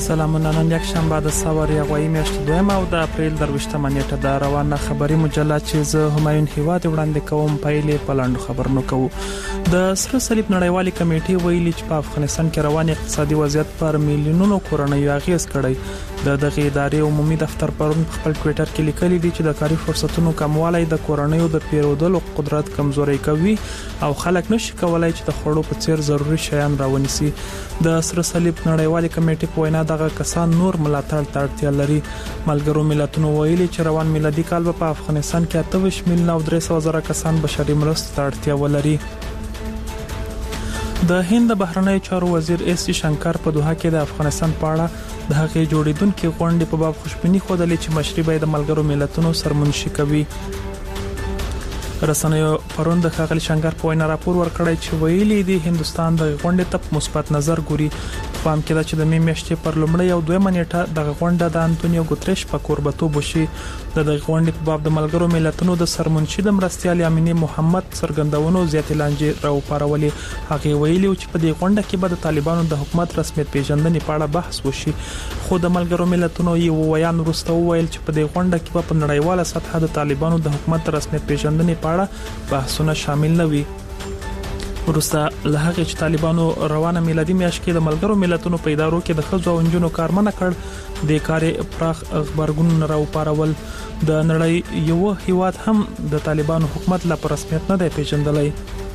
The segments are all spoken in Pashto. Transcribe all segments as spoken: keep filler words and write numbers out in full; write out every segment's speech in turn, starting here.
سلامونه. نن یک شنبه د سوار یغوي میاشت دویم او د اپریل درویشتمه نیټه د روانه خبري مجله چې زه همایون هیواد وړاندې کوم پیلې پلاند خبرنو کوو. د سره صلیب نړیوالې کمیټې ویلي چې په افغانستان کې روان اقتصادي وضعیت پر میلیونونو کورنۍ اغیز کړی. د دغه ادارې عمومي دفتر پرون خپل ټوئیټر کې لیکلي دي چې د کاري فرصتونو کموالی د کورنۍ د پیرودلو قدرت کمزوري کوي او خلک نشي کولای چې د خوړو په څیر ضروري شیان راونیسي. د سره صلیب نړیوالې کمیټې په وینا دغه کسان نور ملاتړ ته اړتیا لري. ملګرو ملتونو ویلي چې روان میلادي کال په افغانستان کې اته ویشت میلیونه او درې سوه زره کسان بشري مرستو ته اړتیا ولري. د هند بهرنی چارو وزیر اس سی شنکر په دوحه کې د افغانستان په اړه د هغې جوړیدونکو غونډې په باب خوشبیني خوده چې مشري به د ملګرو ملتونو سرمنشي کوي. رسنیو پرون د ښاغلي شنکر په وینا راپور ورکړی چې ویلي دی هندستان د غونډې ته مثبت نظر ګوري. پام کې دا چې د می میاشتې پر لومړۍ او دویمه نیټه د غونډه د انټونیو ګوتریش په کوربتوب وشي. د غونډې په باب د ملګرو ملتونو د سرمنشي د مرستيال امینه محمد څرګندونو زیات لانجې راوپارولې. هغه ویلي چې په دې غونډه کې به د طالبانو د حکومت رسمیت پیژندنې په اړه بحث وشي. خو د ملګرو ملتونو یو ویان وروسته ویل چې په دې غونډه کې په نړیواله سطح د طالبانو د حکومت رسمیت پیژندنې په اړه بحثونه شامل نه وي. ورسته له هغه چې طالبانو روانه میلادي میاشت کې د ملګرو ملتونو په ادارو کې د خځو او نجونو کارمنه کړ د کاري پراخ خبرګون راوپارول. د نړۍ یو هیواد هم د طالبانو حکومت لا په رسمیت نه دی پیژندلی.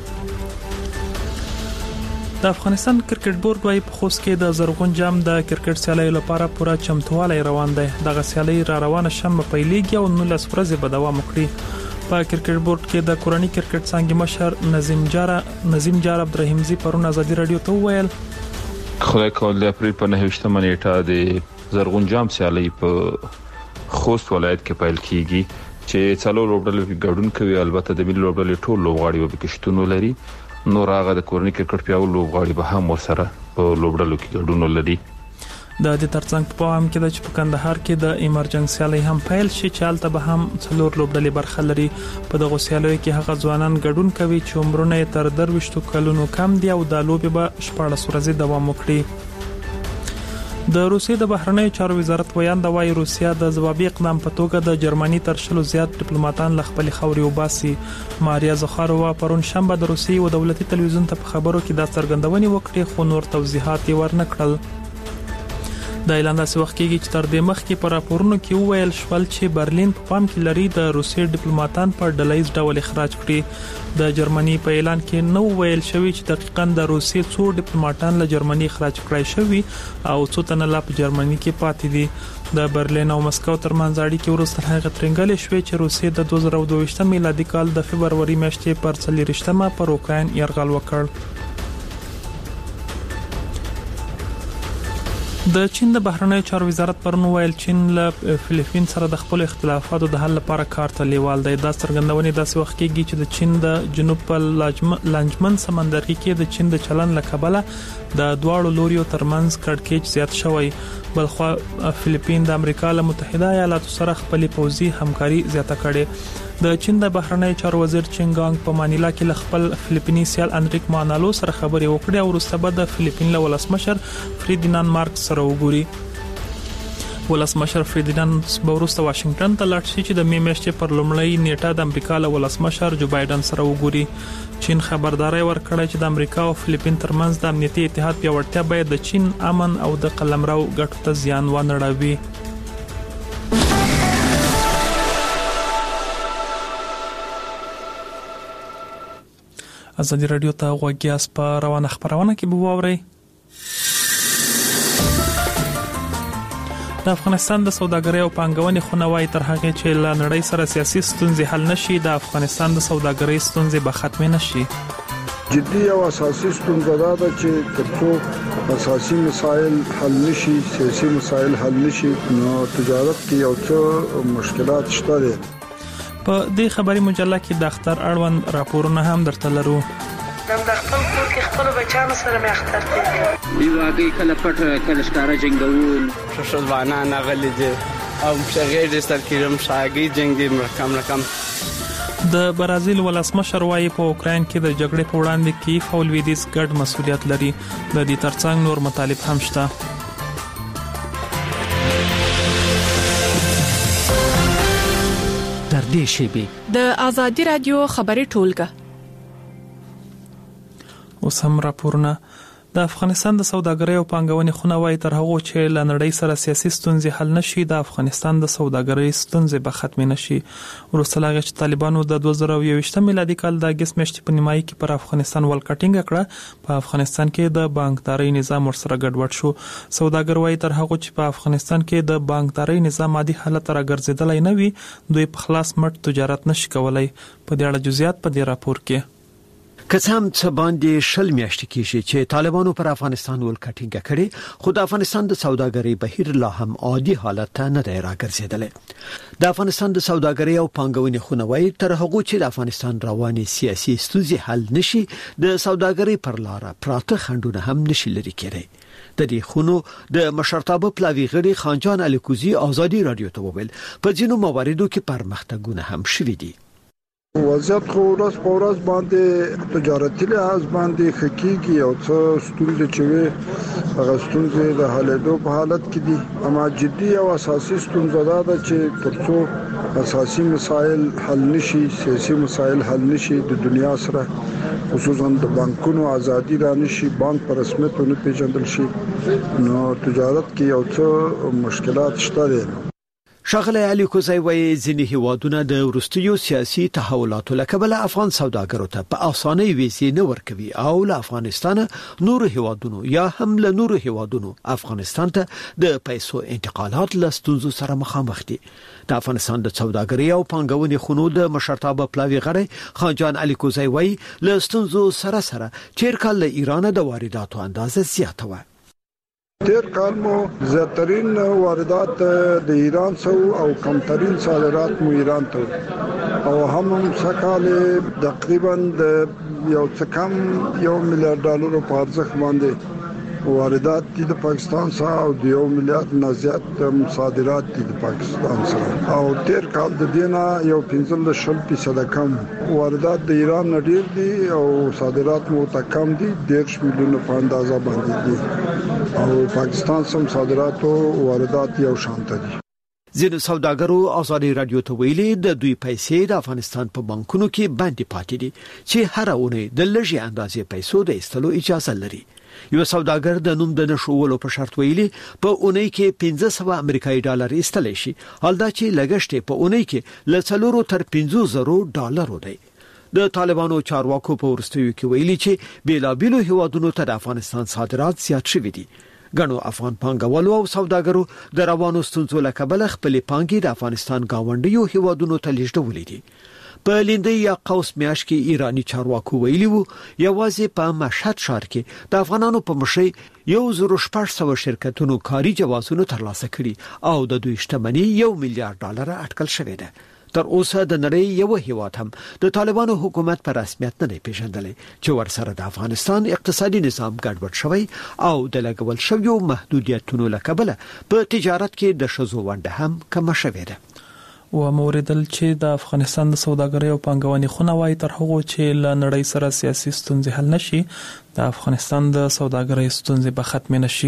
د افغانستان کرکټ بورډ وايي په خوست کې د زرغون جام د کرکټ سیالیو لپاره پوره چمتووالی روان دی. دغه سیالي را روانه شنبه پیلېږي او نولس ورځې به دوام وکړي. په کرکټ بورډ کې د کورنۍ کرکټ څنګه مشر نظیم جاره نظیم جار عبدالرحیمزی پرون ازادي رادیو ته ویل خدای کول د اپریل په نهه نیټه د زرغون جام سیالي په خوست ولایت کې پیل کیږي چې څلور لوبډلې کې ګډون کوي. البته د ملي لوبډلې ټول لوبغاړي به پکښتون لري. نو راغه د کورنۍ کرکټ پیاو لوبغاړي به هم ورسره په لوبډلو کې ګډون لري. د دې ترڅنګ په پام کې د چې په کندهار کې د ایمرجنسي هم پیل شي چې حالت به هم څلور لوبډلې برخه لري. په دغه سیالیو کې هغه ځوانان ګډون کوي چې عمرونه تر درويشتو کلونو کم دي او د لوبي به شپږ ورځې دوام وکړي. د روسیې د بهرنی چارو وزارت ویان د وايي روسیا د ځوابي اقدام په توګه د جرمني تر شلو زیات ډیپلوماټان ل خپل خوري وباسي. ماریا زخاروا پرون شنبه د روسیې او دولتي تلویزیون ته په خبرو کې دا څرګندونې وکړې خو نور توضیحات یې ورنکړل. د اعلان داسې وخت کېږي چې تر دې مخکې په راپورونو کې وویل شول چې برلین په پام کې لري د روسیې ډیپلوماټان په ډلهیز ډول اخراج کړي. د جرمني په اعلان کې نو ویل شوی چې دقیقاً د روسیې څو ډیپلوماټان له جرمني اخراج کړای شوی او څو تنه لا په جرمني کې پاتې دي. د برلین او مسکو ترمنځ اړیکې وروسته هغه ترنګلې شوې چې روسیې د دوه زره دوه ویشت میلادي کال د فبرवरी میاشتې پر څلورشتمه پر اوکراین یرغل وکړ. د چین د بهرنی چارو وزارت پرون ویل چین له فلیپین سره د خپل اختلافاتو د حل لپاره کار ته لیوال دی. دا څرګندونې داسې وخت کېږي چې د چین د جنوب په لانجمن سمندرګي کې د چین د چلن لکبله د دواړو لوریو ترمنځ کړکېچ زیات شوی. بلخو فلیپین د امریکا له متحده ایالاتو سره خپل پوځي همکاري زیاته کړې. د چین د بهرنی چارو وزیر چینګانګ په مانیلا کې ل خپل فلیپینی سیال انریک مانالو سره خبرې وکړې او وروسته به د فلیپین له ولسمشر فریدیناند مارکس سره وګوري. ولسمشر فریدیناند به وروسته واشنگټن ته لاړ شي چې د می میاشتې پر لومړۍ نیټه د امریکا له ولسمشر جو بایدن سره وګوري. چین خبرداري ورکړه چې د امریکا او فلیپین ترمنځ د امنیتي اتحاد پیاوړتیا باید د چین امن او د قلمرو ګټو ته زیان ونه رسوي. ازادي رادیو ته غوږیاس په روانه خبرونه کې به ووري. د افغانستان د سوداګرۍ او پانګونې خونوای تر هغه چې له نړۍ سره سیاسي ستونزې حل نشي د افغانستان د سوداګرۍ ستونزې به ختم نشي. جدي او اساسي ستونزه دا ده چې ترڅو اساسي مسایل حل نشي سیاسي مسایل حل نشي نو تجارت کې یو څه مشکلات شته دي. په دې خبري مجله کې د اختر اړوند راپورونه هم درته لرو. د خپل کور کې خپل بچانو سره مې اختر کړی. دی واقعي کله پټ کله ښکارا جنگول شوشوانه نغلی دي او شغې د سترکیرم شاګي جنگ دي مرکم رقم. د برازیل ولسمشر وايي په اوکراین کې د جګړې په وړاندې کې فولویدیس ګډ مسؤلیت لري. د دې ترڅنګ نور مطالب هم شته. تر دې شیبې د ازادي رادیو خبري ټولګه. اوس هم راپورونه. د افغانستان د سوداګرۍ او پانګونې خونه وايي تر هغه چې ل نړۍ سره سیاسي ستونزې حل نشي د افغانستان د سوداګرۍ ستونزې به ختم نشي. وروسته لا چې طالبانو د دوه زره یو ویشت میلادي کال د اگست میاشتې په نیمایي کې پر افغانستان ولکټینګ کړه، په افغانستان کې د بانکداري نظام ورسره ګډوډ شو. سوداګر وايي تر هغه چې په افغانستان کې د بانکداري نظام عادي حالت راګرځیدلای نه وي دوی په خلاص مټ تجارت نشي کولای. په دې اړه جزئیات په دې راپور کې. کڅام څه باندې شل میاشتې کېږي چې طالبانو پر افغانستان ولکټینګ کړي، خو د افغانستان د سوداګرۍ بهیر لا هم عادي حالت ته نه دی راګرځیدلی. د افغانستان د سوداګرۍ او پانګونې خونه وايي تر هغه چې د افغانستان رواني سیاسي ستونزې حل نشي د سوداګرۍ پر لار پراته خنډونه هم نشي لري کېدای. د دې خونو د مشرتابه پلاوی غړي خانجان الیکوزي ازادي رادیو ته وویل په ځینو مواردو کې پرمختګونه هم شوي دي. وضعیت خو ورځ په ورځ باندې تجارتي لحاظ باندې حقيقي او څه ستونزې چې وي هغه ستونزې د حلېدو په حالت کې دي. اما جدي او اساسي ستونزه دا ده چې ترڅو اساسي مسایل حل نشي، سیاسي مسایل حل نشي، د دنیا سره خصوصا د بانکونو ازادي را نشي، بانک په رسمیت نه پیژندل شي، نو تجارت کې یو څه مشکلات شته دي. شاغله علي کوزای وایي ځینې هیوادونه د ورستیو سیاسي تحولاتو لکبله افغان سوداګرو ته په اسانۍ ویزې نه ورکوي او له افغانستان نور هیوادونو یا هم له نور هیوادونو افغانستان ته د پیسو انتقالات له ستونزو سره مخامخ دي. د افغانستان د سوداګرۍ او پانګونې خونو د مشرتابه پلاوی غړي خانجان علي کوزای وایي له ستونزو سره سره چیر کال له ایران د وارداتو اندازه زیاته و. تیر کال مو زیاترین واردات د ایران سو او کمترین صادرات مو ایران ته او هم سکهال تقریبا د یو څه کم یو میلیارډ ډالر په ارزښت باندې واردات دي د پاکستان څخه او د یو میلیارډ نه زیات صادرات دي د پاکستان څخه او تیر کال د دینه یو پنځه شل فیصد کم واردات د ایران نه ډیر دي او صادرات مو ته کم دي ډیر میلیونه په اندازه باندې دي او پاکستان سم صادرات او واردات یو شان دي. ځینې سوداګرو ازادي رادیو ته ویلي د دوی پیسې د افغانستان په بانکونو کې باندې پاتې دي چې هر اونۍ د لږې اندازې پیسو د ایستلو اجازه لري. یو سوداګر د نوم د نشولو په شرط ویلي په اونۍ کې پنځه سوه امریکایي ډالر ایستلی شي، حال دا چې لګښت په اونۍ کې له څلورو تر پنځو زرو ډالرو دی. د طالبانو چارواکو په ورستیو کې ویلي چې بیلابیلو هیوادونو ته د افغانستان صادرات زیات شوي دي. ګڼو افغان پانګوالو او سوداګرو د روانو ستونزو له کبله خپلې پانګې د افغانستان گاونډیو هیوادونو ته لیږدولې دي. په لیندۍ یا قوس میاشت کې ایرانی چارواکو ویلي وو یوازې په مشهد ښار کې د افغانانو په مشرۍ یو زر شپږ سوه شرکتونو کاري جوازونه ترلاسه کړي او د دوی شتمنۍ یو میلیارډ ډالر اټکل شوې ده. تر اوسه د نړۍ یو هیواد هم د طالبانو حکومت په رسمیت نه دی پیژندلی چې ورسره د افغانستان اقتصادي نظام ګډوډ شوی او د لګول شویو محدودیتونو له کبله په تجارت کې د ښځو ونډه هم کمه شوې ده. و موردل چې د افغانستان د سوداګرۍ او پانګونې خونه وايي تر هغه چې له نړۍ سره سیاسي ستونزې حل نشي د افغانستان د سوداګرۍ ستونزې به ختم نشي.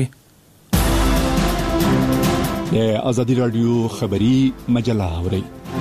د ازادي رادیو خبري مجله اوري.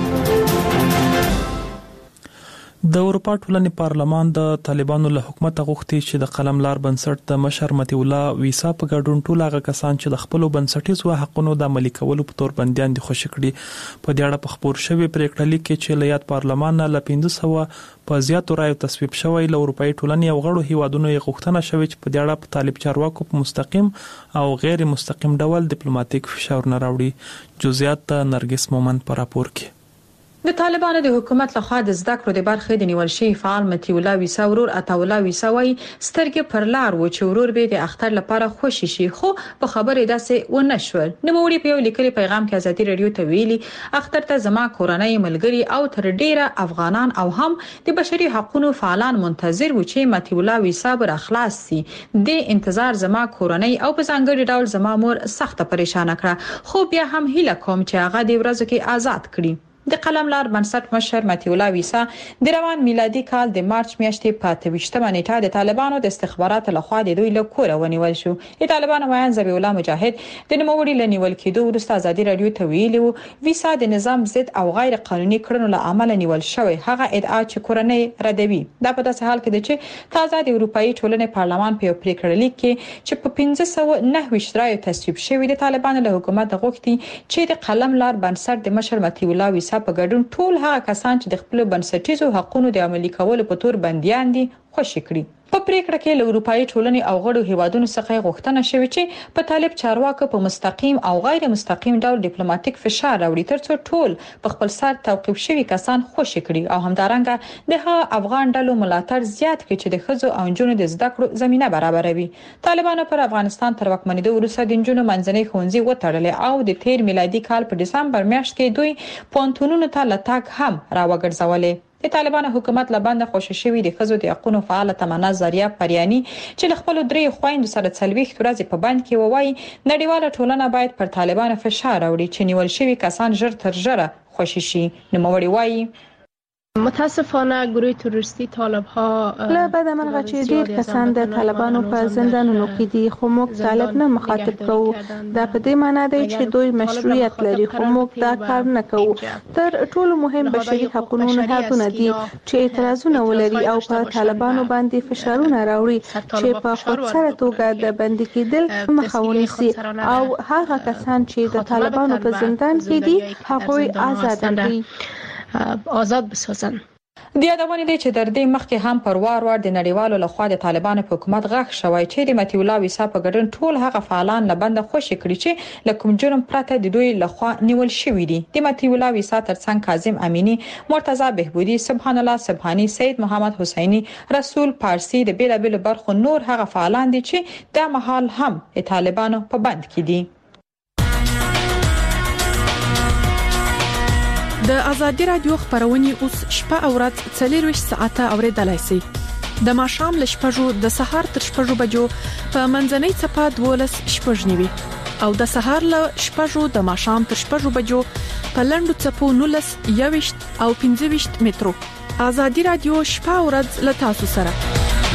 د اروپا ټولنې پارلمان د طالبانو له حکومت غوښتي چې د قلم لار بنسټ د مشر متي الله ویسا په ګډون ټول هغه کسان چې د خپل بنسټیزو حقونو د عملي کولو په تور بنديان دي خوشی کړي. په دې اړه په خبر شوی پریکړه لیک کې چې لیات پارلمان نه ل پنځه سوه په زیاتو رایو تصویب شوی له اروپאי ټولنې او غړو هیوادونو یې غوښتنه شوې چې په دې اړه په طالب چارواکو په مستقیم او غیر مستقیم ډول ډیپلوماټیک فشار نه راوړي. جزئیات نرګس مومن پر راپور کې. د طالبانو د حکومت لخوا د زده کړو د برخې د نیول شي فعال متي الله ویسا ورور عطاولا ویسا وای سترګې پر لار و چې ورور به د اختر لپاره خوشی شي، خو په خبره داسې و نه شو. نوموړي په یو لیکلي پیغام کې ازادي رادیو ته ویلي اختر ته زما کورنۍ ملګری او تر ډیره افغانان او هم د بشري حقوقو فعالان منتظر و چې متي الله ویسا بر اخلاص سي. د انتظار زما کورنۍ او په ځانګړي ډول زما مور سخت پریشان کړه، خو بیا هم هیله کوم چې هغه د ورځو کې آزاد کړي. د قلم لار بنسټ مشر متي الله ویسا د روان میلادي کال د مارچ میاشتې په اته ویشتمه نیټه د طالبانو د استخباراتو لخوا د دوی له کوره ونیول شو. د طالبانو وایي ذبیح الله مجاهد د نوموړي لنیول کېدو وروسته ازادي رادیو ته ویلي وو ویسا د نظام ضد او غیر قانوني کړنو له امله نیول شوی. هغه ادعا چې کورنۍ ردوي. دا په داسې حال کې ده چې تازه د اروپאי ټولنې پارلمان په یو پریکړه لیک کې چې په پنځه سوه نهه ویشت رایو تصویب شوی د طالبانو له حکومت غوښتي چې د قلم لار بنسټ د مشر متي الله ویسا په ګډون ټول هغه کسان چې د خپل بنسټیزو حقوقو د عملي کولو په تور بنديان دي خوشی کړي. په پریکړه کې له اروپאי ټولنې او غړو هیوادونو څخه غوښتنه شوې چې په طالب چارواکو په مستقیم او غیر مستقیم ډول ډیپلوماټیک فشار راوړي ترڅو ټول په خپل سر توقيف شوي کسان خوشی کړي او همدارنګه د افغان ډلو ملاتړ زیات کړي چې د خځو او نجونو د زده کړو زمينه برابروي. طالبانو پر افغانستان تر واکمنېدو وروسته د نجونو منځنۍ ښوونځي وتړلې او د تیر میلادي کال په دسمبر میاشت کې دوی پونتونونو ته لټاک هم راوګرځولې. د طالبانو حکومت لباند خوشی شوی د خزو د حقوقو فعال تمنا زریه پریانی چې له خپل درې خويند سره څلويخ ورځې په بند کې ووایي نړیواله ټولنه باید پر طالبانو فشار راوړي چې نیول شوی کسان ژر تر ژره خوشی شي. نوموړي وایي متاسفانه گروه تروریستی طالب ها له بعد منغه چې ډیر کسان د طالبانو په زندانونو کې دي خو موږ طالب نه مخاطب کوو. دا په دې معنی دی چې دوی مشروعیت لري خو موږ دا کار نه کوو. تر ټولو مهم بشري حقوقو نهادونه دي چې اعتراضونه ولري او په طالبانو باندې فشارونه راوړي چې په خودسره توګه د بندي کېدل مخه ونیسي او هغه کسان چې د طالبانو په زندان کې دي هغوی آزاد کړي آزاد بسازن. د یادونه دي چې در دې مخکې هم پر وار وار د نړیوالو لخوا د طالبانو په حکومت غږ شوی چې د متي الله ویسا په ګډون ټول هغه فعالان لبند خوشی کړي چې لکم جرم پرته د دوی لخوا نیول شوی دي. د متي الله ویسا ترڅنګ کاظم امینی، مرتضی بهبودی، سبحان الله سبحانی، سید محمد حسینی، رسول پارسی د بیل بیل برخو نور هغه فعالان دي چې د محل هم طالبانو په بند کې دي. د ازادي رادیو خبرونه اوس شپه او ورځ څلور ساعته اوریدلای شئ. د ماښام ل شپږو د سهار تر شپږو بجو په منځنۍ چپه دولس شپږ نیوي او د سهار ل شپږو د ماښام تر شپږو بجو په لندو چپو نولس یويشت او پنځه ویشت مترو. ازادي رادیو شپه او ورځ ل تاسو سره.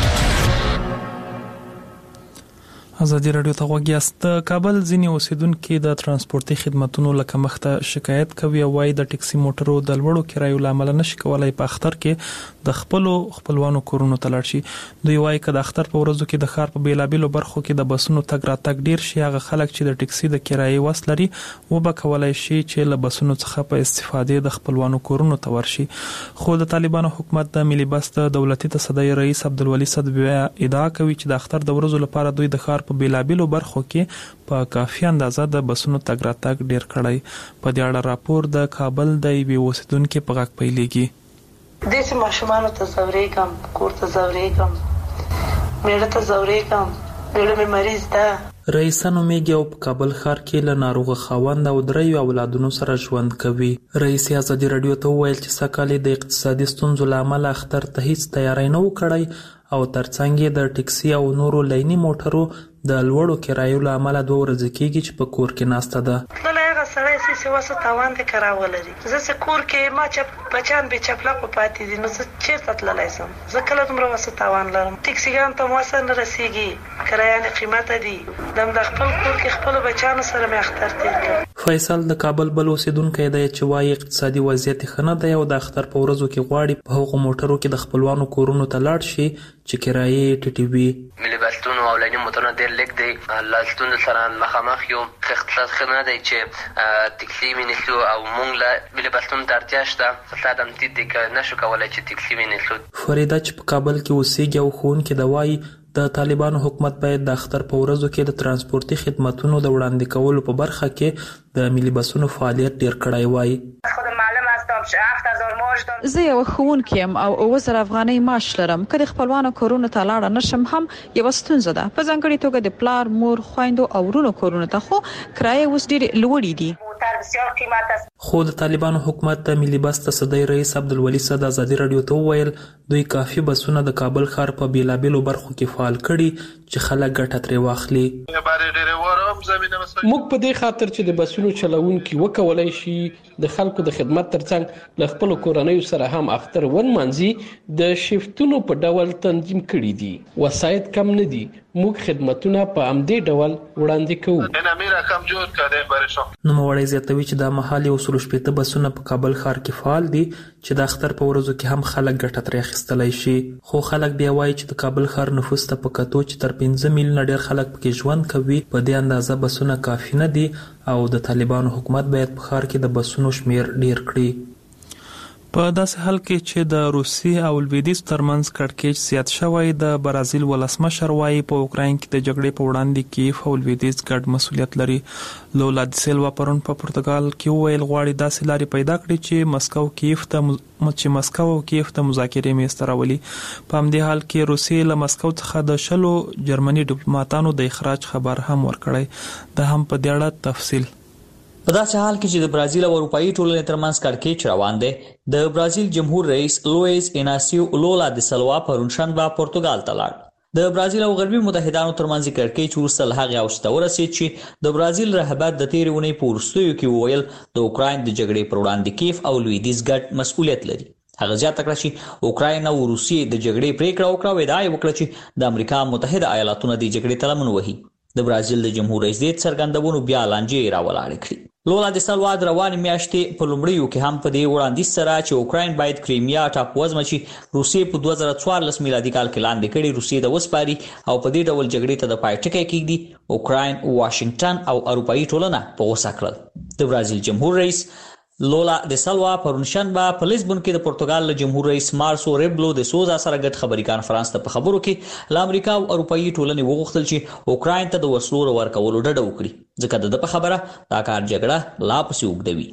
ازادي رادیو ته وګیاست. کابل ځینی اوسیدونکو د ترانسپورتي خدماتو لکه مخته شکایت کوي او وايي د ټکسي موټرو د لوړو کرایو لامل نشي کولای په اختر کې د خپل خپلوانو کورونو ته لاړ شي. دوی وايي چې د اختر په ورځو کې د ښار په بیلابیلو برخو کې د بسونو تګ راتګ ډیر شي. هغه خلک چې د ټکسي د کرایې وس لري و به کولای شي چې له بسونو څخه په استفادې د خپلوانو کورونو ته ورشي. خو د طالبانو حکومت د ملي بس د دولتي تصدۍ رئیس عبدالولي صدبی ادعا کوي چې د اختر د ورځو لپاره دوی د ښار په بیلابیلو برخو کې په کافي اندازه د بسونو تګ راتګ ډیر کړی. په دې اړه راپور د کابل د وی اوسیدونکو په غږ پیلېږي. د دې ماشومان ته زوري کم کور ته زوري کم میړه ته زوري کم میړه مې مریض ده. رئیسانو میږي او په کابل ښار کې له ناروغ خاوند او درې اولادونو سره ژوند کوي. رئیس ازادي رادیو ته ویل چې سکهاله د اقتصادي ستونزو لامل اختر ته هیڅ تیاری نه وکړي او ترڅنګ د ټکسي او نورو لینی موټرو د لوړو کرایو لامل دوه ورځې کېږي چې په کور کې ناسته ده. هغه سړی چې واسه تاوان د کراول لري. زه چې کور کې ما چې بچان به چپلا په پاتې دي نو څه چیرته تللای سم. زه کله دومره واسه تاوان لرم. ټکسیګان ته واسه نه رسیږي. کرایه قیمت دي. دم د خپل کور کې خپل بچانو سره مې اختر تیر کړ. فیصل د کابل بل اوسیدونکو دی چې وايي اقتصادي وضعیت خنه دی او د اختر په ورځو کې غواړي په هغو موټرو کې د خپلوانو کورونو ته لاړ شي چې کرایه ټیټي وي. ملي بسونو او لینی موټرونو ډېر لیک دی. لاستون سره مخامخ یو اقتصاد خنه دی چې ټکسي وینیسو او مونږ له ملي بسونو ته اړتیا شته. فساد هم تید دی که نشو کولای چې ټکسي وینیسو. فریده چې په کابل کې اوسېږي او ښوونکې ده وايي د طالبانو حکومت باید د اختر په ورځو کې د ترانسپورتي خدماتو د وړاندې کولو په برخه کې د ملي بسونو فعالیت ډیر کړای وای. زه یو ښوونکی یم او اوه زره افغانۍ معاش لرم. که د خپلوانو کورونو ته لاړه نشم هم یوه ستونزه ده. په ځانګړې توګه د پلار، مور، خویندو او ورونو کورونو ته خو کرایې اوس ډېرې لوړې دي. کبوتر بسیار قیمت است. خو د طالبانو حکومت د ملي بس تصدی رئیس عبدالولي صد ازادي رادیو ته وویل دوی کافي بسونه د کابل ښار په بیلابیلو برخو کې فعال کړي چې خلک ګټه ترې واخلي. موږ په دې خاطر چې د بسونو چلوونکي وکولای شي د خلکو د خدمت ترڅنګ له خپل کورنیو سره هم اختر ونمانځي د شیفتونو په ډول تنظیم کړي دي. وسایط کم نه دي. موږ خدمتونه په همدې ډول وړاندې کوو. نو موړی زیاتوي چې د مهال یو سل شپېته بسونه په کابل ښار کې فعال دي چې د اختر په ورځو کې هم خلک ګټه ترې اخیستلی شي. خو خلک بیا وایي چې د کابل ښار نفوس ته په کتو چې تر پنځه میلیونه ډېر خلک پکې ژوند کوي په دې اندازه بسونه کافي نه دي او د طالبانو حکومت باید په ښار کې د بسونو شمیر ډیر کړي. په داسې حال کې چې د روسي او لویدیځ ترمنځ کړکېچ زیات شوی د برازیل ولسمشر وایي په اوکراین کې د جګړې په وړاندې کیف او لویدیځ ګډ مسؤلیت لري. لولا د سیلوا پرون په پرتګال کې وویل غواړي داسې لارې پیدا کړي چې مسکو کیف ته چې مسکو او کیف ته مذاکرې میز ته راولي. په همدې حال کې روسیې له مسکو څخه د شلو جرمني ډیپلوماټانو د اخراج خبر هم ورکړی. د هم په دې اړه تفصیل په داسې حال کې چې د برازیل او اروپایي ټولنې ترمنځ کړکېچ روان دی د برازیل جمهور رئیس لویز ایناسیو لولا د سلوا پرون شنبه پرتګال ته لاړ. د برازیل او غربي متحدانو ترمنځ کړکېچ وروسته له هغې اوج ته ورسېد چې د برازیل رهبر د تېرې اونۍ په وروستیو کې وویل د اوکراین د جګړې پر وړاندې کیف او لویدیځ ګډ مسؤلیت لري. هغه زیاته کړه چې اوکراین او روسیې د جګړې پریکړه وکړه او ادعا یې وکړه چې د امریکا متحده ایالاتونه د جګړې ته لمن وهي. د برازیل د جمهور رئیس دې څرګندونو بیا لانجې راولاړې کړې. لولا د سلوا د روانې میاشتې په لومړیو کې هم په دې وړاندیز سره چې اوکراین باید کریمیا ټاپووزمه چې روسیې په دوه زره څوارلس میلادي کال کې لاندې کړي روسیې ته وسپاري او په دې ډول جګړې ته د پای ټکی کېږدي. اوکراین، واشنگټن او اروپایي ټولنه په غوسه کړل. د برازیل جمهور رئیس لولا د سلوا پرون شنبه په لیسبون کې د پرتګال له جمهور رئیس مارسو ریبلو د سوزا سره ګډ خبري کانفرنس ته په خبرو کې له امریکا او اروپایي ټولنې وغوښتل چې اوکراین ته د وسلو ورکولو ډډه وکړي ځکه د په خبره دا کار جګړه لا پسې اوږدوي.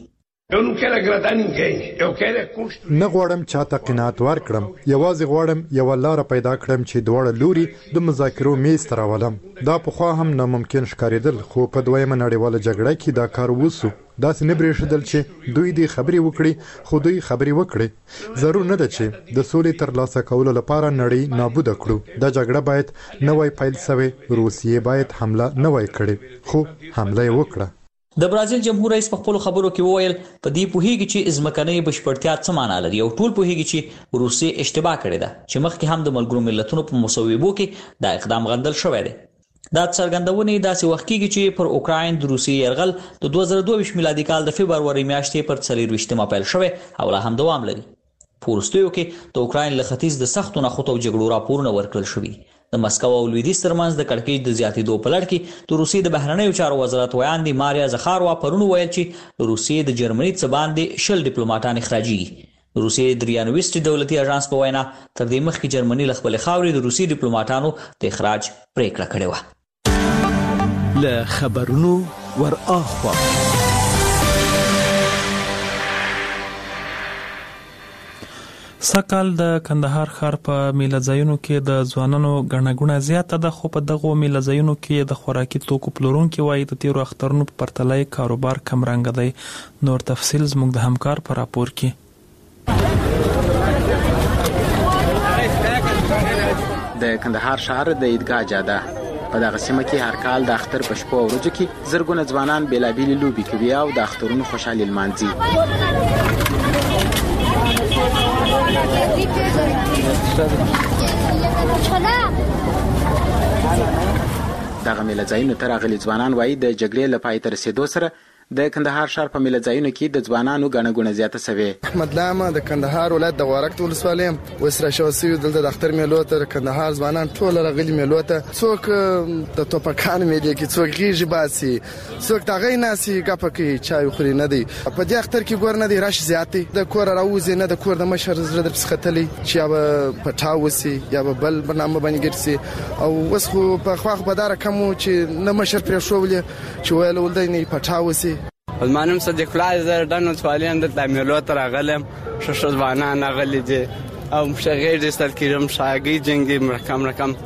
نه غواړم چاته قناعت ورکړم، یوازې غواړم یوه لاره پیدا کړم چې دواړه لوري د مذاکرو میز ته راولم. دا پخوا هم ناممکن ښکارېدل خو په دویمه نړیواله جګړه کې دا کار وسو. داسې نه برېښېدل چې دوی دې خبرې وکړي خو دوی خبرې وکړي. ضرور نه ده چې د سولې ترلاسه کولو لپاره نړۍ نابوده کړو. دا جګړه باید نه وای پیل سوې، روسیې باید حمله نه وای کړې خو حمله یې وکړه. د برازیل جمهور رئیس په خپلو خبرو کې وویل په دې پوهیږي چې ځمکنۍ بشپړتیا څه معنا لري او ټول پوهیږي چې روسیې اشتباه کړې ده چې مخکې هم د ملګرو ملتونو په مصوبو کې دا اقدام غندل شوی دی. دا څرګندونې داسې وخت کېږي چې پر اوکراین د روسیې یرغل د دوه زره دوه ویشت میلادي کال د فبروري میاشتې پر څلېرویشتمه پیل شوی او لا هم دوام لري. په وروستیو کې د اوکراین له ختیځ د سختو نښتو او جګړو راپورونه ورکړل شوي. د مسکو او لویدیځ ترمنځ د کړکېچ د زیاتېدو په لړ کې د روسیې د بهرنیو چارو وزارت ویاندې ماریا زخاروا پرون وویل چې د روسیې د جرمني څخه باندې شل ډیپلوماټان اخراجېږي. د روسیې د ریانویسټي دولتي اژانس په وینا تر دې مخکې جرمني له خپلې خاورې د روسي ډیپلوماټانو د اخراج پریکړه کړې وه. له خبرونو ور اخوا سکهال د کندهار ښار په میله ځایونو کې د ځوانانو ګڼه ګوڼه زیاته ده خو په دغو میله ځایونو کې د خوراکي توکو پلورونکي وایي د تیرو اخترونو په پرتله کاروبار کمرنګه دی. نور تفصیل زموږ د همکار په راپور کې. د کندهار شهر د عیدګاه جاده په دغه سیمه کې هر کال د اختر په شپو او ورځو کې زرګونه ځوانان بېلابېلې لوبې کوي او د اخترونو خوشحالي لمانځي. دغه میله ځایونو ته راغلي ځوانان وایي د جګړې له پای ته رسېدو سره د کندهار ښار په میله ځایونو کې د ځوانانو ګڼه ګوڼه زیاته سوې. احمد لامه د کندهار ولایت د غورک ولسوالۍ یم. اوس راشوه سوي دلته د اختر میلو ته د کندهار ځوانان ټول راغلي میلو ته. څوک د توپکانو میلې کې، څوک غیږې باسي، څوک د هغې ناستې ګپه کوي، چای خوري. نه دی په دې اختر کې ګور نه دی رش زیات دی. د کوره راوځي نه د کور د مشر زړه درپسې ختلی چې یا به پټاو وسي یا به بل برنامه باندې ګرځي. او اوس خو په خواخ بداره کم و چې نه مشر پرېښولې چې ویل ولدی نه پټاو وسي. ما نوم صدیق الله زه ډن ولسوالۍ یم. دلته میلو ته راغلی یم. ښه ښه ځوانان راغلي دي او ښه غېږې ایستل کېږم، ښه هګۍ جنګي مرکم مرکم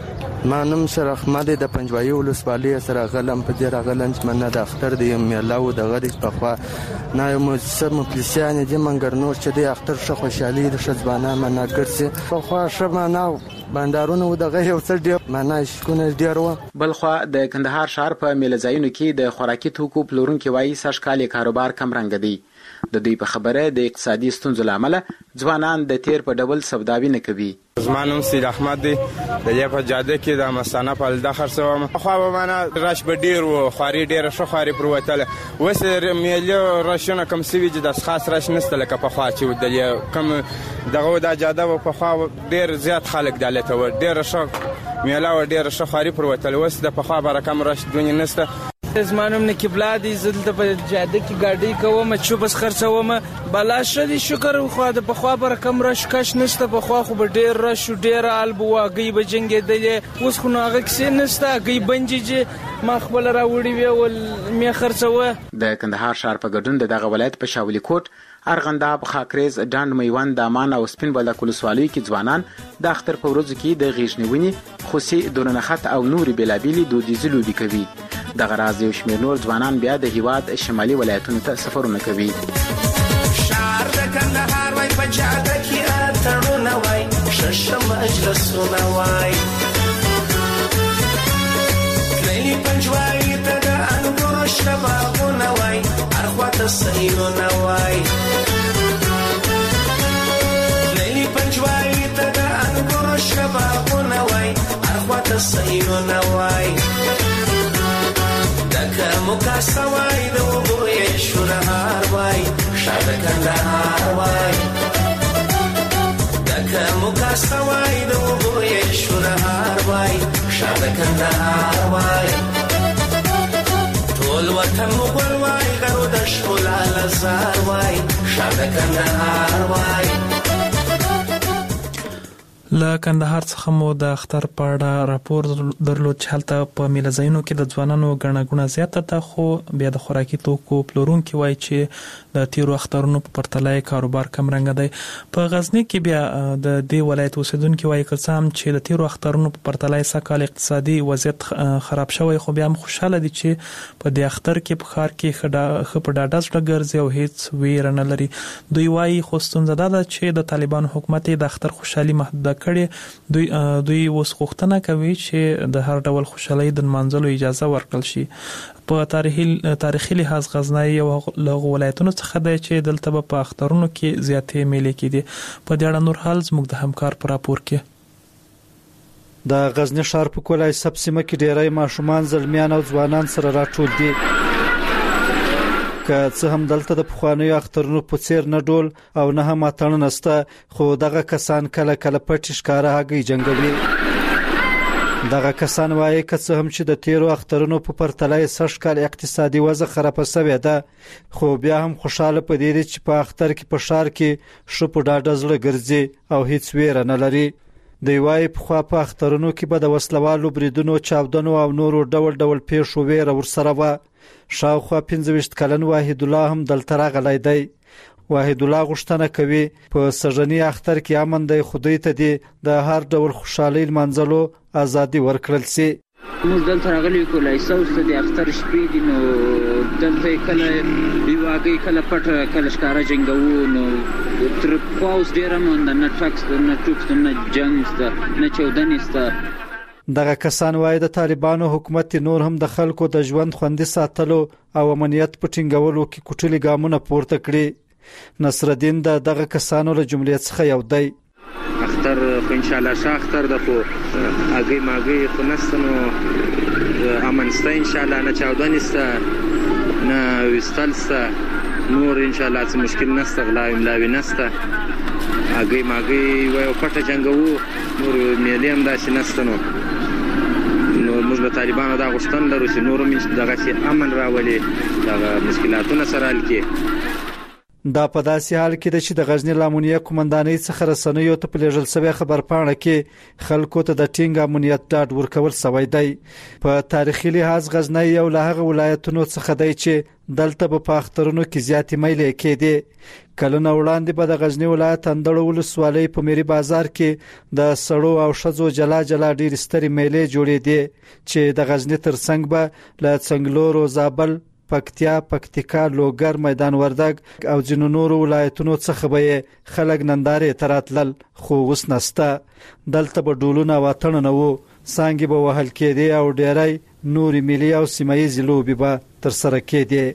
ما نوم شرف احمد د پنجوایي ولسوالۍ سره غلم په دې راغلم چې منه د اختر د میلاو د غریب په خوا نه یو مجسم پولیسیان دي منګر نور چې د اختر ښه خوشحالي د شځبانه منه ګرځي په خوا شمه نه بندرونو د غیر څه ډیر منه شکونه ډیر و بل خو د کندهار شهر په میلځایونو کې د خوراکي توکو پلورونکو وایي سږکال کاروبار کم رنګ دی د دوی په خبره د اقتصادي ستونزو لامل ځوانان د تیر په ډول سوداوي نه کوي. زمانم سید احمد دی د دې په جاده کې د مستانه په د خرڅوم خو به معنا راش به ډیر و خاري ډیر شو خاري پروتل وس میلیو راشونه کم سوي د خاص راش نسته لکه په خوا چې د کم دغه د جاده په خوا ډیر زیات خلک دالته و ډیر شو میلا و ډیر شو خاري پروتل وس د په خوا برکم راش دونی نسته. زمانم نه کبلا دي زلته په جاده کې ګاډي کوم چې بس خرڅوم بلا شدي شکر خو د په خوا بر کم رش کش نشته په خوا خو ډیر رش ډیر البو واګي بجنګ دی اوس خو ناغه کې نشته گئی بنجي ما خپل راوړي وی ول می خرڅوه. د کندهار شهر په ګډون دغه ولایت په شاولي کوټ ارغنداب خاکریز ډاند میوند دامان او سپین بلد ولسوالۍ کې ځوانان د اختر په ورځو کې د غیږنیونی خوسي دورنخت او نوري بلابيلي دودیزي لوبي کوي. دغه راز یو شمېر نور ځوانان بیا د هیواد شمالي ولایتونو ته سفرونه کوي. شهر د کندهار وای په جاده کې اتړونه وای شش مجلسونه وای تللی پنجوایي ته د انګورو شنه باغونه وای هر خواته سیلونه وای تللی پنجوایي ته د انګورو شنه باغونه وای هر خواته سیلونه وای موکا سوای د وګړي شورهار وای شاده کندهار وای دکه موکا سوای د وګړي شورهار وای شاده کندهار وای ټول وطن مغول وای غرو د شولا لزار وای شاده کندهار وای. له کندهار څخه مو د اختر په اړه راپور درلود چې هلته په میلځایونو کې د ځوانانو ګڼه ګوڼه زیاته ده خو بیا د خوراکي توکو پلورونکي وایي چې د تیرو اخترونو په پرتله کاروبار کم رنګه دی. په غزني کې بیا د دې ولایت اوسیدونکي وایي که څه هم چې د تیرو اخترونو په پرتله سږکال اقتصادي وضعیت خراب شوی خو بیا هم خوشحاله دي چې په دې اختر کې په ښار کې ښه په ډاډه زړه ګرځي او هیڅ ویره نه لري. دوی وایي خو ستونزه دا ده چې د طالبانو حکومت د اختر خوشحالي محدوده کړي. دوی دوی اوس غوښتنه کوي چې د هر ډول خوشحالۍ د نمانځلو اجازه ورکړل شي. په تاریخي تاریخي لحاظ غزنی یو له ولایتونو څخه دی چې دلته په اخترونو کې زیاتې میلې کېدي. په دې اړه نور حال زموږ د همکار په راپور کې. د غزنی ښار په کولای سب سیمه کې ډیری ماشومان زلمیان او ځوانان سره راټول دي. که څه هم دلته د پخوانیو اخترونو په څیر نه ډول او نه هم اتڼ نسته خو دغه کسان کله کله پټ ښکاره هګۍ جنګوي. دغه کسان وایي که څه هم چې د تیرو اخترونو په پرتله سږ کال اقتصادي وضع خرابه شوې ده خو بیا هم خوشاله په دې دي چې په اختر کې په ښار کې ښه په ډاډه زړه ګرځي او هیڅ ویره نه لري. دی وایي پخوا په اخترونو کې به د وسلوالو بریدونو چاودنو او نورو ډول ډول پیښو ویره ورسره وه. شاوخوا پنځه ویشت کلن واحد الله هم دلته راغلی دی. واحد الله غوښتنه کوي په سږني اختر کې امن دی خو دوی ته دي د هر ډول خوشحالۍ لمانځلو ازادي ورکړل شي. موږ دلته راغلي کولای سوسته د اختر شپې دي نو دلته کله دیواګي کله پټ کله ښکارا جنگو نو تر پاوس ډیر هم نه ټاکس نه ټوکس نه جنگ نه چودنسته. دغه کسان وایي د طالبانو حکومت نور هم د خلکو د ژوند خوندي ساتلو او امنیت په ټینګولو کې کوټلي ګامونه پورته کړي. نصر الدین د دغه کسانو له جملې څخه یو دی. اختر خو ان شاء الله شاختر د خو اگې ماګې خو نستنو امنسته ان شاء الله نه چاودنسته نه وستلسته نور ان شاء الله څه مشکل نسته غلا املاوي نسته اگې ماګې وایو پټه جنگو نور میلې هم داسې نستنو نو موږ له طالبانو دا غوښتنه لرو چې نور هم دغه امن راولي دغه مشکلاتونه سره حل کړي. دا په داسې حال کې د چې د غزنی لامونیه قومندانۍ څخه رسنیو ته پلیږل شوی خبرپاڼه کې خلکو ته د ټینګ امنیت ډاډ ورکول شوی دی. په تاریخي لحاظ غزنی یو له هغه ولایتونو څخه دی چې دلته په اخترونو کې زیاتې میلې کېدې. کلونه وړاندې په د غزنی ولایت اندړو ولسوالۍ په میری بازار کې د سړو او شذو جلا جلا ډېر ستري میلې جوړېدې چې د غزنی ترڅنګ به له څنګلورو زابل پکتیا پکتیکا لوګر میدان وردګ او ځینو نورو ولایتونو څخه به خلک نندارې تراتلل خو اوس نسته. دلته به ډولونه وطن نه وو سانګي به وهل کېدې او ډېری نوري ملي او سیمایي لوبي به تر سره کېدې.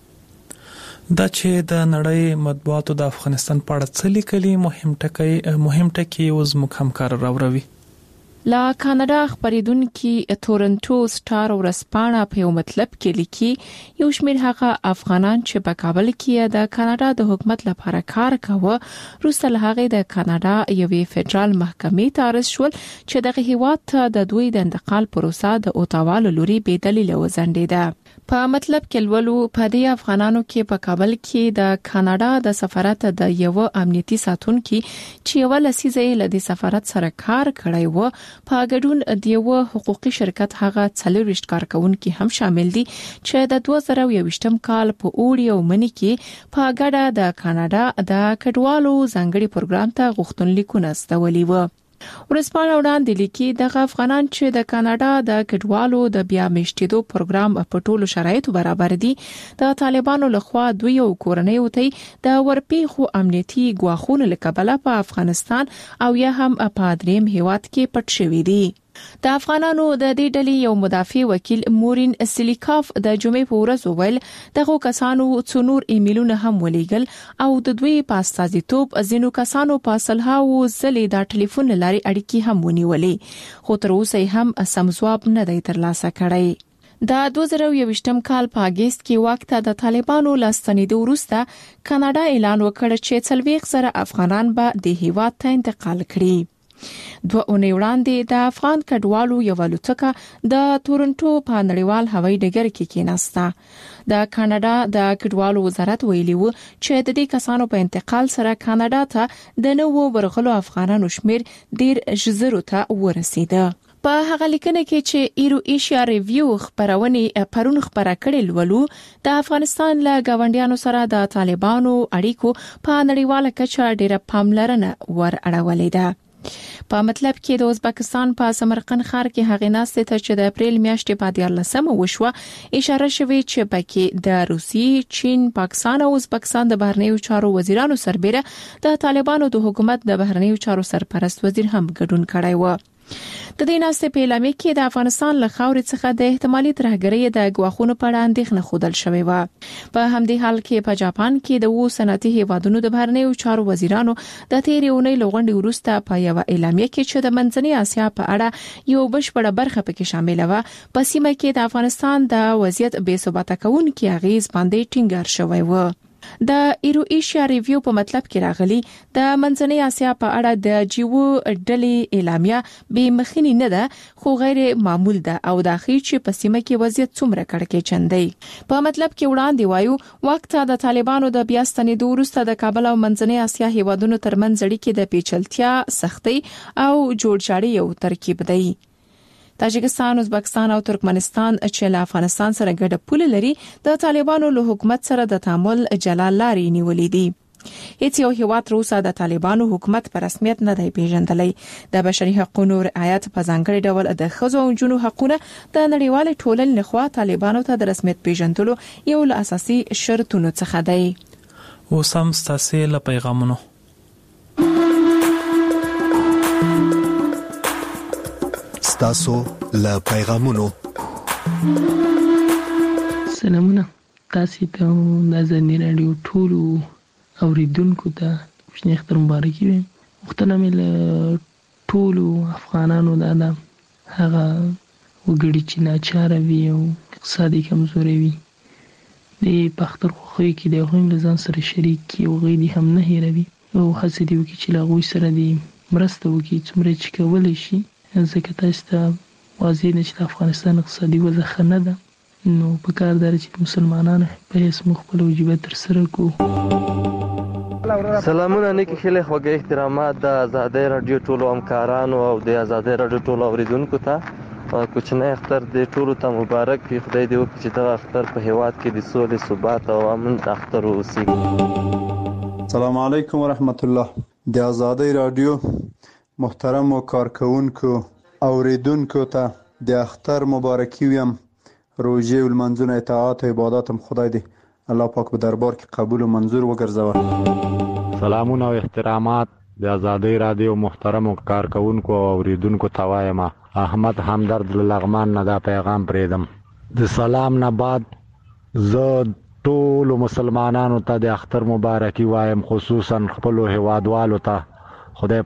دا چې د نړۍ مطبوعاتو د افغانستان په اړه څه لیکلي مهم ټکی مهم ټکی اوس موږ همکار راوړوي. لا کاناډا خبرېدونکي تورنټو سټار ورسپانه په یو مطلب کې لیکي یو شمېر هغه افغانان چې په کابل کې د کاناډا د حکومت لپاره کار کاوه وروسته له هغې د کاناډا یوې فدرال محکمې ته عرض شول چې دغه هیواد ته د دوی د انتقال پروسه د اوتاوا له لوري بې دلیله وځنډېده. په مطلب کې لولو په دې افغانانو کې په کابل کې د کاناډا د سفارت د یو امنیتي ساتونکو چې یو لسیزه له دې سفارت سره کار کړی و په ګډون د یو حقوقي شرکت هغه څلورويشت کارکونکو هم شامل دي چې د دوه زره یوویشتم کال په اوړي او مني کې په ګډه د کاناډا د کډوالو ځانګړي پروګرام ته غوښتنلیکونه استولي و. ورسپانه وړاندې لیکي دغه افغانان چې د کاناډا د کډوالو د بیا میشتېدو پروګرام په ټولو شرایطو برابر دي د طالبانو لخوا دوی او کورنۍ وته د ورپیخو امنیتي ګواښونو لکبله په افغانستان او یا هم په دریم هیواد کې پټ شوي دي. د افغانانو د دې ډلې یو مدافع وکیل مورین سلیکاف د جمعې په ورځ وویل دغه کسانو څونور ایمیلونه هم ولېګل او د دوی په استازیتوب ځینو کسانو په سلهاو ځلې د ټلیفون لاري اړیکې هم ونیولې خو تر اوسه هم سم ځواب نه دی ترلاسه کړی. د دوه زره یوویشتم کال په اگست کې وخت د طالبانو لاستنیدو وروسته کاناډا اعلان وکړ چې څلوېښت زره افغانان به د هیواد ته انتقال کړي. دوه اونۍ وړاندې د افغان کډوالو یو الوتکه د تورنټو په نړیوال هوایي ډګر کې کېناسته. د کاناډا د کډوالو وزارت ویلي و چې د دې کسانو په انتقال سره کاناډا ته د نوو ورغلو افغانانو شمیر ډیر ژر ته ورسیده. په هغه لیکنه کې چې ایرو ایشیا ریویو خبرونه پرون خبره کړې لولو د افغانستان له گاونډیانو سره د طالبانو اړیکو په نړیواله کچه ډیره پاملرنه ور اړولې ده. په مطلب کې د ازبکستان په سمرقند ښار کې هغه ناسته ته چې د اپریل میاشتې په دیارلسمه وشوه اشاره شوې چې پکې د روسي، چین، پاکستان او ازبکستان د بهرنیو چارو وزیرانو سربېره د طالبانو د حکومت د بهرنیو چارو سرپرست وزیر هم ګډون کړی و. د دې ناسته په اعلامیه کې د افغانستان له خاورې څخه د احتمالي ترهګرۍ د غواخونو په اړه اندېښنه خوندل شوې و. په همدې حال کې په جاپان کې د وو صنعتي هیوادونو د بهرنیو چارو وزیرانو د تیرې اونۍ لغونډې وروسته په یو اعلامیه کې چې د منځنۍ اسیا په اړه یو بشپړه برخه پکې شامل و په سیمه کې د افغانستان د وضعیت بې ثباته کوونکي اغیز باندې ټینګار شوی و. د ایرو ایشیا ریویو په مطلب کې راغلي د منځنۍ اسیا په اړه د جیو ډلې اعلامیه به مخینی نه ده خو غیر معمول ده او د اخیر چې په سیمه کې وضعیت څومره کړکې چندې. په مطلب کې وړاندې وایو وخت د طالبانو د بیا ستنېدو وروسته د کابل او منځنۍ اسیا هیوادونو ترمنځ اړیکې د پیچلتیا، سختۍ او جوړجاړي یو ترکیب دی. تاجکستان، ازبکستان او ترکمنستان چې له افغانستان سره ګډه پوله لري د طالبانو له حکومت سره د تعامل جلا لارې نیولې دي. هیڅ یو هیواد تر اوسه د طالبانو حکومت په رسمیت نه دی پیژندلی. د بشري حقوقو رعایت په ځانګړي ډول د ښځو او نجونو حقوقونه د نړیوال ټولنې لخوا طالبانو ته د رسمیت پیژندلو یو له اساسي شرطونو څخه دی. اوس هم ستاسو له پیغامونو تاسو له پیغامونو سلامونه تاسو ته د ازادي رادیو ټولو اوریدونکو ته خوشنی اختر مبارکي وي. وختونه مې له ټولو افغانانو دا ده هغه وګړي چې ناچاره وي او اقتصادي کمزوري وي د پختر خوخوي کې د هغوی له ځان سره شریک کي او غوی دې هم نه هیروي او هڅې دې وکړي چې له هغوی سره دې مرسته وکړي څومره چې کولی شي ځکه تاسو ته واضح ده چې د افغانستان اقتصادي وضع ښه نه ده نو په کار دار چې مسلمانانو په هیڅ مخبل وجیبه تر سره کو. سلامونه نیکی خیلی خوږه احترامات د آزادۍ رادیو ټولو همکارانو او د آزادۍ رادیو ټولو اوریدونکو ته کوچنی اختر د ټولو ته مبارک وي. خدای دې وکړي چې دغه اختر په هیواد کې د سولې ثبات او امن اختر واوسي. السلام علیکم ورحمت الله. د آزادۍ رادیو محترم کارکونکو اوریدونکو ته د اختر مبارکي ویم. روزه او منځونه اطاعت او عبادت هم خدای دې الله پاک په دربار کې قبول او منظور وګرځوه. سلامونه او احترامات د آزادۍ رادیو محترم کارکونکو او اوریدونکو ته وایم. احمد همدرد لغمان نه دا پیغام پریدم. د سلام نه بعد زه ټول مسلمانانو ته د اختر مبارکي وایم، خصوصا خپل هیوادوالو ته. خدای